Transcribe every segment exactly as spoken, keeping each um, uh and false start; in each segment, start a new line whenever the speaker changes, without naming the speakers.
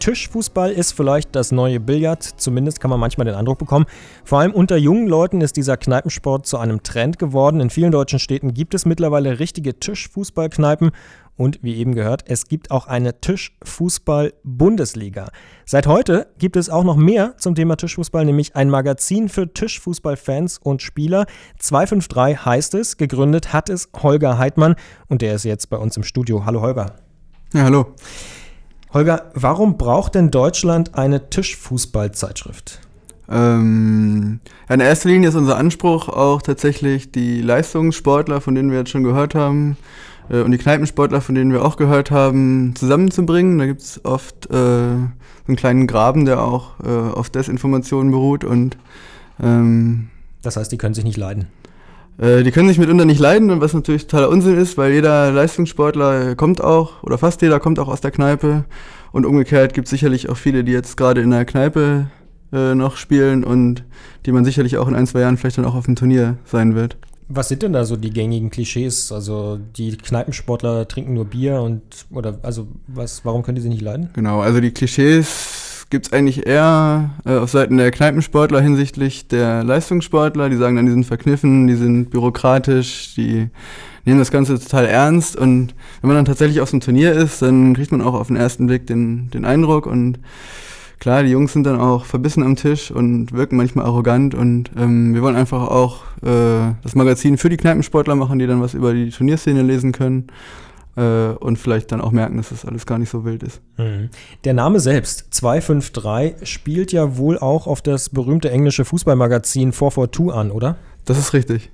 Tischfußball ist vielleicht das neue Billard, zumindest kann man manchmal den Eindruck bekommen. Vor allem unter jungen Leuten ist dieser Kneipensport zu einem Trend geworden. In vielen deutschen Städten gibt es mittlerweile richtige Tischfußballkneipen. Und wie eben gehört, es gibt auch eine Tischfußball-Bundesliga. Seit heute gibt es auch noch mehr zum Thema Tischfußball, nämlich ein Magazin für Tischfußballfans und Spieler. zwei fünf drei heißt es, gegründet hat es Holger Heidmann und der ist jetzt bei uns im Studio. Hallo Holger.
Ja, hallo.
Holger, warum braucht denn Deutschland eine Tischfußballzeitschrift?
Ähm, in erster Linie ist unser Anspruch auch tatsächlich die Leistungssportler, von denen wir jetzt schon gehört haben, und die Kneipensportler, von denen wir auch gehört haben, zusammenzubringen. Da gibt es oft äh, so einen kleinen Graben, der auch äh, auf Desinformationen beruht. Und ähm,
das heißt, die können sich nicht leiden?
Äh, die können sich mitunter nicht leiden, und was natürlich totaler Unsinn ist, weil jeder Leistungssportler kommt auch, oder fast jeder kommt auch aus der Kneipe. Und umgekehrt gibt es sicherlich auch viele, die jetzt gerade in der Kneipe äh, noch spielen und die man sicherlich auch in ein, zwei Jahren vielleicht dann auch auf dem Turnier sein wird.
Was sind denn da so die gängigen Klischees? Also die Kneipensportler trinken nur Bier und oder also was? Warum können die sich nicht leiden?
Genau, also die Klischees gibt es eigentlich eher äh, auf Seiten der Kneipensportler hinsichtlich der Leistungssportler. Die sagen dann, die sind verkniffen, die sind bürokratisch, die nehmen das Ganze total ernst. Und wenn man dann tatsächlich auf dem Turnier ist, dann kriegt man auch auf den ersten Blick den, den Eindruck. Und klar, die Jungs sind dann auch verbissen am Tisch und wirken manchmal arrogant, und ähm, wir wollen einfach auch äh, das Magazin für die Kneipensportler machen, die dann was über die Turnierszene lesen können äh, und vielleicht dann auch merken, dass das alles gar nicht so wild ist.
Mhm. Der Name selbst, zwei fünf drei, spielt ja wohl auch auf das berühmte englische Fußballmagazin vier vier zwei an, oder?
Das ist richtig.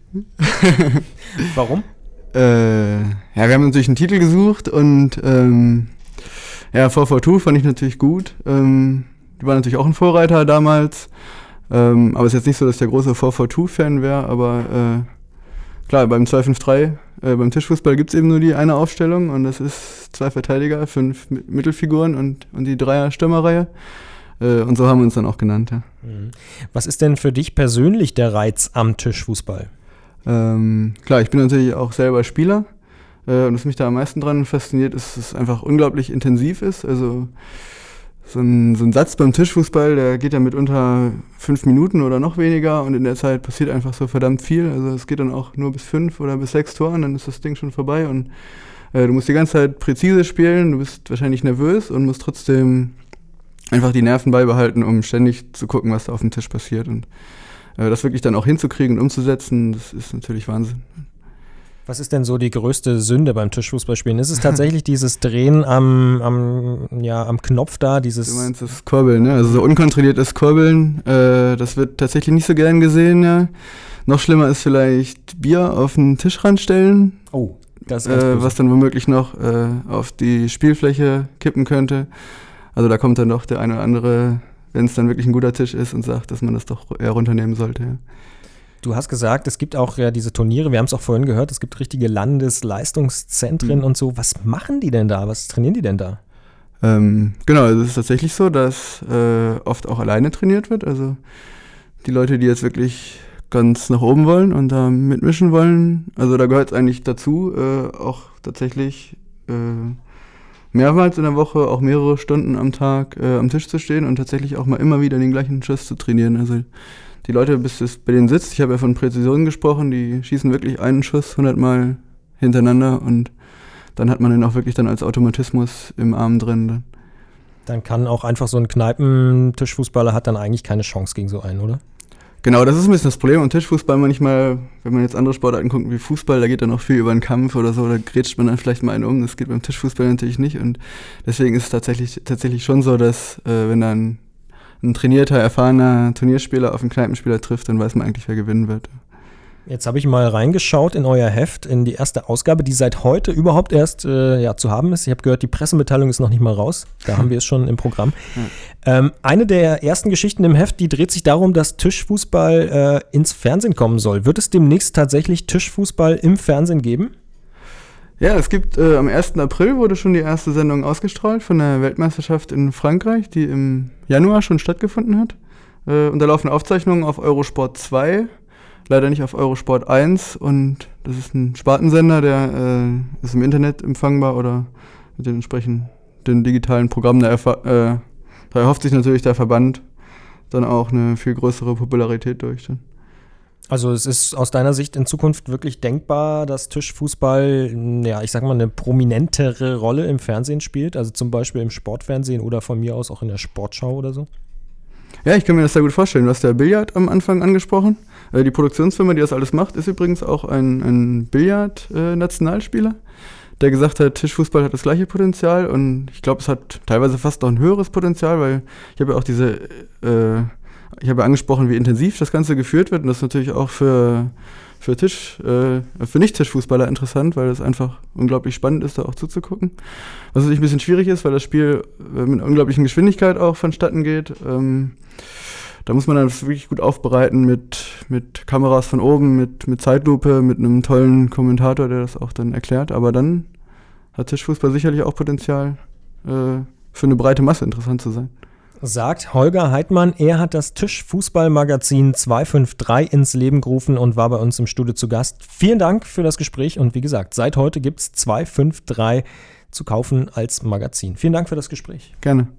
Warum?
Äh, ja, wir haben natürlich einen Titel gesucht und ähm, ja, vier vier zwei fand ich natürlich gut. Ähm, Die waren natürlich auch ein Vorreiter damals, ähm, aber es ist jetzt nicht so, dass ich der große vier vier zwei-Fan wäre, aber äh, klar, beim zwei fünf drei, äh, beim Tischfußball gibt es eben nur die eine Aufstellung, und das ist zwei Verteidiger, fünf M- Mittelfiguren und, und die Dreier-Stürmerreihe, äh, und so haben wir uns dann auch genannt. Ja.
Was ist denn für dich persönlich der Reiz am Tischfußball?
Ähm, klar, ich bin natürlich auch selber Spieler, äh, und was mich da am meisten dran fasziniert, ist, dass es einfach unglaublich intensiv ist, also So ein, so ein Satz beim Tischfußball, der geht ja mitunter fünf Minuten oder noch weniger, und in der Zeit passiert einfach so verdammt viel. Also es geht dann auch nur bis fünf oder bis sechs Toren, dann ist das Ding schon vorbei, und äh, du musst die ganze Zeit präzise spielen, du bist wahrscheinlich nervös und musst trotzdem einfach die Nerven beibehalten, um ständig zu gucken, was da auf dem Tisch passiert, und äh, das wirklich dann auch hinzukriegen und umzusetzen, das ist natürlich Wahnsinn.
Was ist denn so die größte Sünde beim Tischfußballspielen? Ist es tatsächlich dieses Drehen am, am, ja, am Knopf da? Dieses
Du meinst das Kurbeln, ne? Also so unkontrolliertes Kurbeln, äh, das wird tatsächlich nicht so gern gesehen. Ja. Noch schlimmer ist vielleicht Bier auf den Tischrand stellen.
Oh, das ist ganz
äh,
böse.
was dann womöglich noch äh, auf die Spielfläche kippen könnte. Also da kommt dann doch der eine oder andere, wenn es dann wirklich ein guter Tisch ist, und sagt, dass man das doch eher runternehmen sollte. Ja.
Du hast gesagt, es gibt auch ja diese Turniere, wir haben es auch vorhin gehört, es gibt richtige Landesleistungszentren mhm. und so. Was machen die denn da? Was trainieren die denn da?
Ähm, genau, also es ist tatsächlich so, dass äh, oft auch alleine trainiert wird. Also die Leute, die jetzt wirklich ganz nach oben wollen und da mitmischen wollen, also da gehört es eigentlich dazu, äh, auch tatsächlich äh, mehrmals in der Woche, auch mehrere Stunden am Tag äh, am Tisch zu stehen und tatsächlich auch mal immer wieder den gleichen Schuss zu trainieren. Also die Leute, bis es bei denen sitzt, ich habe ja von Präzision gesprochen, die schießen wirklich einen Schuss hundertmal hintereinander, und dann hat man den auch wirklich dann als Automatismus im Arm drin.
Dann kann auch einfach so ein Kneipentischfußballer hat dann eigentlich keine Chance gegen so einen, oder?
Genau, das ist ein bisschen das Problem am Tischfußball manchmal, wenn man jetzt andere Sportarten guckt wie Fußball, da geht dann auch viel über den Kampf oder so, da grätscht man dann vielleicht mal einen um, das geht beim Tischfußball natürlich nicht, und deswegen ist es tatsächlich, tatsächlich schon so, dass äh, wenn dann ein trainierter, erfahrener Turnierspieler auf einen Kneipenspieler trifft, dann weiß man eigentlich, wer gewinnen wird.
Jetzt habe ich mal reingeschaut in euer Heft, in die erste Ausgabe, die seit heute überhaupt erst äh, ja, zu haben ist. Ich habe gehört, die Pressemitteilung ist noch nicht mal raus. Da haben wir es schon im Programm. Ja. Ähm, eine der ersten Geschichten im Heft, die dreht sich darum, dass Tischfußball äh, ins Fernsehen kommen soll. Wird es demnächst tatsächlich Tischfußball im Fernsehen geben?
Ja, es gibt, äh, am ersten April wurde schon die erste Sendung ausgestrahlt von der Weltmeisterschaft in Frankreich, die im Januar schon stattgefunden hat. Äh, und da laufen Aufzeichnungen auf Eurosport zwei, leider nicht auf Eurosport eins. Und das ist ein Spartensender, der äh, ist im Internet empfangbar oder mit den entsprechenden digitalen Programmen da erfa- äh, da erhofft sich natürlich der Verband dann auch eine viel größere Popularität durch. Dann.
Also es ist aus deiner Sicht in Zukunft wirklich denkbar, dass Tischfußball, ja, ich sag mal, eine prominentere Rolle im Fernsehen spielt, also zum Beispiel im Sportfernsehen oder von mir aus auch in der Sportschau oder so?
Ja, ich kann mir das sehr gut vorstellen. Du hast ja Billard am Anfang angesprochen. Äh, die Produktionsfirma, die das alles macht, ist übrigens auch ein, ein Billard-Nationalspieler, äh, der gesagt hat, Tischfußball hat das gleiche Potenzial und ich glaube, es hat teilweise fast noch ein höheres Potenzial, weil ich habe ja auch diese äh, Ich habe ja angesprochen, wie intensiv das Ganze geführt wird und das ist natürlich auch für, für, Tisch, äh, für Nicht-Tischfußballer interessant, weil es einfach unglaublich spannend ist, da auch zuzugucken. Was natürlich ein bisschen schwierig ist, weil das Spiel äh, mit unglaublicher Geschwindigkeit auch vonstatten geht. Ähm, da muss man dann das wirklich gut aufbereiten mit, mit Kameras von oben, mit, mit Zeitlupe, mit einem tollen Kommentator, der das auch dann erklärt. Aber dann hat Tischfußball sicherlich auch Potenzial, äh, für eine breite Masse interessant zu sein.
Sagt Holger Heidmann, er hat das Tischfußballmagazin zwei fünf drei ins Leben gerufen und war bei uns im Studio zu Gast. Vielen Dank für das Gespräch und wie gesagt, seit heute gibt es zwei fünf drei zu kaufen als Magazin. Vielen Dank für das Gespräch.
Gerne.